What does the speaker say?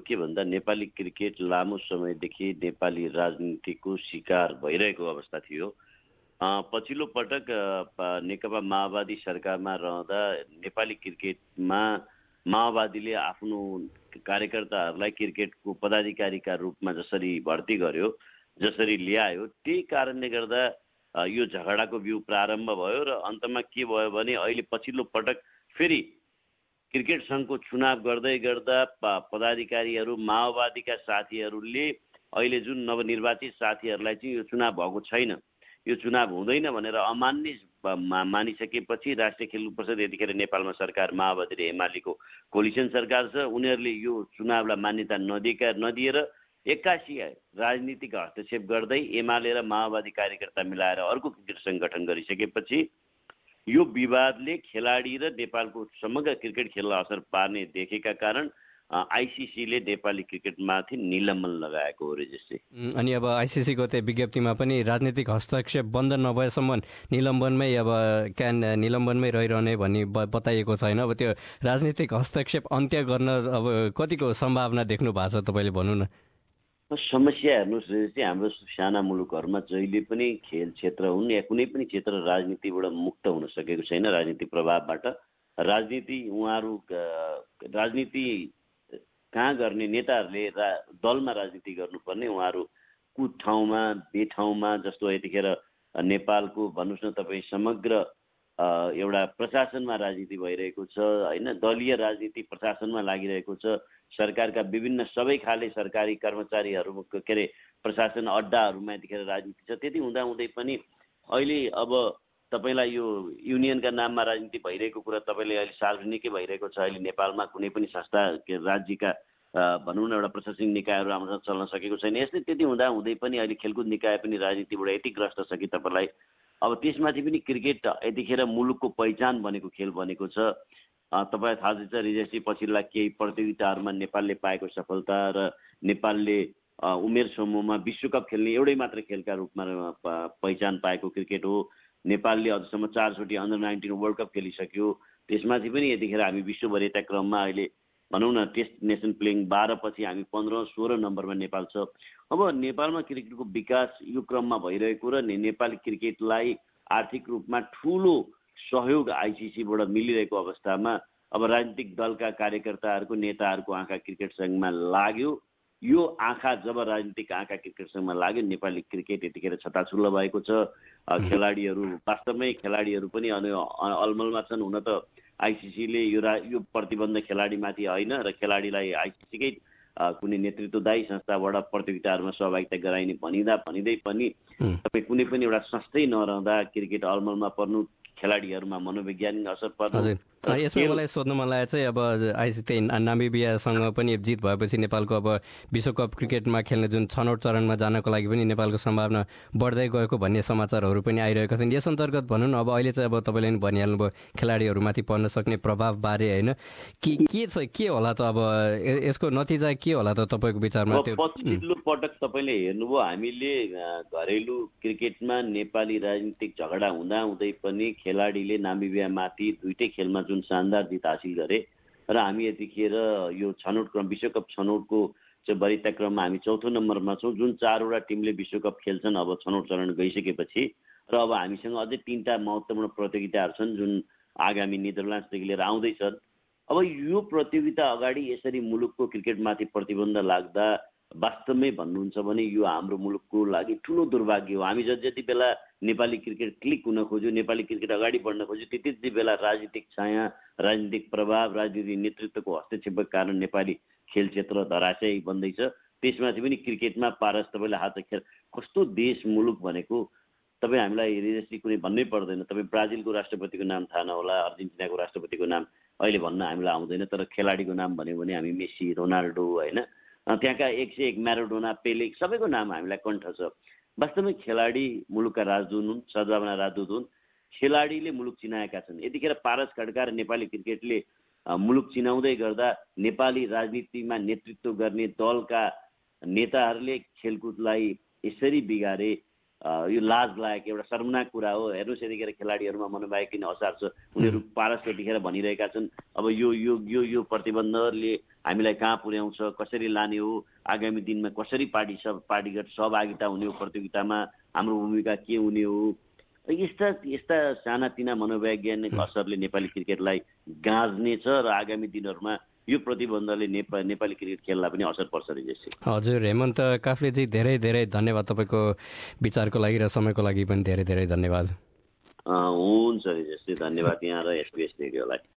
के भन्दा नेपाली क्रिकेट लामो समयदेखि नेपाली राजनीतिको शिकार भइरहेको अवस्था थियो। पछिल्लो पटक नेकपा माओवादी सरकारमा रहँदा नेपाली क्रिकेटमा माओवादीले आफ्नो कार्यकर्ताहरूलाई क्रिकेटको पदाधिकारीका रूपमा जसरी भर्ती गर्यो, जसरी ल्यायो, त्यही कारणले गर्दा यो झगडाको बिउ प्रारम्भ भयो र अन्तमा के भयो भने अहिले पछिल्लो पटक फेरि क्रिकेट सङ्घको चुनाव गर्दै गर्दा पदाधिकारीहरू माओवादीका साथीहरूले अहिले जुन नवनिर्वाचित साथीहरूलाई चाहिँ यो चुनाव भएको छैन, यो चुनाव हुँदैन भनेर अमान्य मानिसकेपछि राष्ट्रिय खेलकुद परिषद यतिखेर नेपालमा सरकार माओवादी र एमालेको कोलिसन सरकार छ। उनीहरूले यो चुनावलाई मान्यता नदिएर एक्कासी राजनीतिक हस्तक्षेप गर्दै एमाले र माओवादी कार्यकर्ता मिलाएर अर्को क्रिकेट सङ्घ गठन गरिसकेपछि यो विवादले खेलाडी र नेपालको समग्र क्रिकेट खेललाई असर पार्ने देखेका कारण आइसिसीले नेपाली क्रिकेटमाथि निलम्बन लगाएको हो रेजेसले। अनि अब आइसिसीको त्यो विज्ञप्तिमा पनि राजनीतिक हस्तक्षेप बन्द नभएसम्म निलम्बनमै निलम्बनमै रहिरहने भनी बताइएको छैन। अब त्यो राजनीतिक हस्तक्षेप अन्त्य गर्न अब कतिको सम्भावना देख्नु भएको छ तपाईँले भन्नु न। समस्या हेर्नुहोस् रेजेसले, हाम्रो साना मुलुकहरूमा जहिले पनि खेल क्षेत्र हुन् या कुनै पनि क्षेत्र राजनीतिबाट मुक्त हुन सकेको छैन, राजनीतिक प्रभावबाट। राजनीति कहाँ गर्ने, नेताहरूले दलमा राजनीति गर्नुपर्ने, उहाँहरू कुन ठाउँमा बेठाउँमा, जस्तो यतिखेर नेपालको भन्नुहोस् न तपाईँ समग्र एउटा प्रशासनमा राजनीति भइरहेको छ होइन, दलीय राजनीति प्रशासनमा लागिरहेको छ। सरकारका विभिन्न सबै खाले सरकारी कर्मचारीहरू के अरे प्रशासन अड्डाहरूमा यतिखेर राजनीति छ। त्यति हुँदाहुँदै पनि अहिले अब तपाईँलाई यो युनियनका नाममा राजनीति भइरहेको कुरा तपाईँले अहिले सार्वजनिकै भइरहेको छ। अहिले नेपालमा कुनै पनि संस्था राज्यका भनौँ न एउटा प्रशासनिक निकायहरू राम्रोसँग चल्न सकेको छैन। यस्तै त्यति हुँदाहुँदै पनि अहिले खेलकुद निकाय पनि राजनीतिबाट यति ग्रस्त छ कि तपाईँलाई अब त्यसमाथि पनि क्रिकेट यतिखेर मुलुकको पहिचान बनेको खेल बनेको छ। तपाईँलाई थाहा छ रिजेसले पछिल्ला केही प्रतियोगिताहरूमा नेपालले पाएको सफलता र नेपालले उमेर समूहमा विश्वकप खेल्ने एउटै मात्र खेलका रूपमा पहिचान पाएको क्रिकेट हो। नेपालले अझसम्म 4 चोटि अन्डर-19 वर्ल्ड कप खेलिसक्यो। त्यसमाथि पनि यतिखेर हामी विश्वभरिका क्रममा अहिले भनौँ न टेस्ट नेसन प्लेइङ 12 पछि हामी 15-16 नम्बरमा नेपाल छ। अब नेपालमा क्रिकेटको विकास यो क्रममा भइरहेको र नेपाली क्रिकेटलाई आर्थिक रूपमा ठुलो सहयोग आइसिसीबाट मिलिरहेको अवस्थामा अब राजनीतिक दलका कार्यकर्ताहरूको नेताहरूको आँखा क्रिकेट सङ्घमा लाग्यो। यो आँखा जब राजनीतिक आँखा क्रिकेट सङ्घमा लाग्यो, नेपाली क्रिकेट यतिखेर छताछुल्ल भएको छ। खेलाडीहरू वास्तवमै खेलाडीहरू पनि अलमलमा छन्। हुन त आइसिसीले यो प्रतिबन्ध खेलाडीमाथि होइन र खेलाडीलाई आइसिसीकै कुनै नेतृत्वदायी संस्थाबाट प्रतियोगिताहरूमा सहभागिता गराइने भनिँदै पनि तपाईँ कुनै पनि एउटा संस्थै नरहँदा क्रिकेट अलमलमा पर्नु, खेलाडीहरूमा मनोवैज्ञानिक असर पर्नु। यसमा मलाई सोध्नु मन लागेको चाहिँ अब आइसिसी नामिबियासँग पनि जित भएपछि नेपालको अब विश्वकप क्रिकेटमा खेल्ने जुन छनौट चरणमा जानको लागि पनि नेपालको सम्भावना बढ्दै गएको भन्ने समाचारहरू पनि आइरहेका छन्। यस अन्तर्गत भनौँ न अब अहिले चाहिँ अब तपाईँले पनि भनिहाल्नुभयो खेलाडीहरूमाथि पर्न सक्ने प्रभावबारे होइन, के होला त अब यसको नतिजा के होला त तपाईँको विचारमा? पछिल्लो पटक तपाईँले हेर्नुभयो हामीले घरेलु क्रिकेटमा नेपाली राजनीतिक झगडा हुँदाहुँदै पनि खेलाडीले नामिबियामाथि दुईटै खेलमा जुन शानदार जित हासिल गरे र हामी यतिखेर यो छनौट क्रम विश्वकप छनौटको चाहिँ वरियता क्रममा हामी 4थो नम्बरमा छौँ। जुन 4वटा टिमले विश्वकप खेल्छन् अब छनौट चरण गइसकेपछि, र अब हामीसँग अझै 3टा महत्त्वपूर्ण प्रतियोगिताहरू छन् जुन आगामी नेदरल्यान्ड्सदेखि लिएर आउँदैछन्। अब यो प्रतियोगिता अगाडि यसरी मुलुकको क्रिकेटमाथि प्रतिबन्ध लाग्दा वास्तवमै भन्नुहुन्छ भने यो हाम्रो मुलुकको लागि ठुलो दुर्भाग्य हो। हामी जति बेला नेपाली क्रिकेट क्लिक हुन खोज्यो, नेपाली क्रिकेट अगाडि बढ्न खोज्यो, त्यति बेला राजनीतिक छाया, राजनीतिक प्रभाव, राजनीतिक नेतृत्वको हस्तक्षेपको कारण नेपाली खेल क्षेत्र धराशयी बन्दैछ। त्यसमाथि पनि क्रिकेटमा पारस तपाईँले हात खेल कस्तो देश मुलुक भनेको तपाईँ हामीलाई रिजेसली कुनै भन्नै पर्दैन। तपाईँ ब्राजिलको राष्ट्रपतिको नाम थाहा नहोला, अर्जेन्टिनाको राष्ट्रपतिको नाम अहिले भन्न हामीलाई आउँदैन, तर खेलाडीको नाम भन्यो भने हामी मेसी, रोनाल्डो होइन, त्यहाँका 101 म्याराडोना, पेले सबैको नाम हामीलाई कण्ठ छ। वास्तवमै खेलाडी मुलुकका राजदूत हुन्, सद्भावना राजदूत हुन्। खेलाडीले मुलुक चिनाएका छन्। यतिखेर पारस खड्का र नेपाली क्रिकेटले मुलुक चिनाउँदै गर्दा नेपाली राजनीतिमा नेतृत्व गर्ने दलका नेताहरूले खेलकुदलाई यसरी बिगारे, यो लाज लागेको एउटा शर्मनाक कुरा हो। हेर्नुहोस् यतिखेर खेलाडीहरूमा मनोवैज्ञानिक असार छ। उनीहरू पारस यतिखेर भनिरहेका छन् अब यो प्रतिबन्धले हामीलाई कहाँ पुर्याउँछ, कसरी लाने हो, आगामी दिनमा कसरी पार्टीगत सहभागिता हुने हो प्रतियोगितामा, हाम्रो भूमिका के हुने हो, यस्ता सानातिना मनोवैज्ञानिक असरले नेपाली क्रिकेटलाई गाँज्नेछ र आगामी दिनहरूमा यो प्रतिबन्धले नेपाली क्रिकेट खेललाई पनि असर पर्छ रहेछ। हजुर हेमन्त काफ्लेजी, धेरै धेरै धन्यवाद तपाईँको विचारको लागि र समयको लागि पनि धेरै धेरै धन्यवाद। हुन्छ, धन्यवाद यहाँ र SBS रेडियोलाई।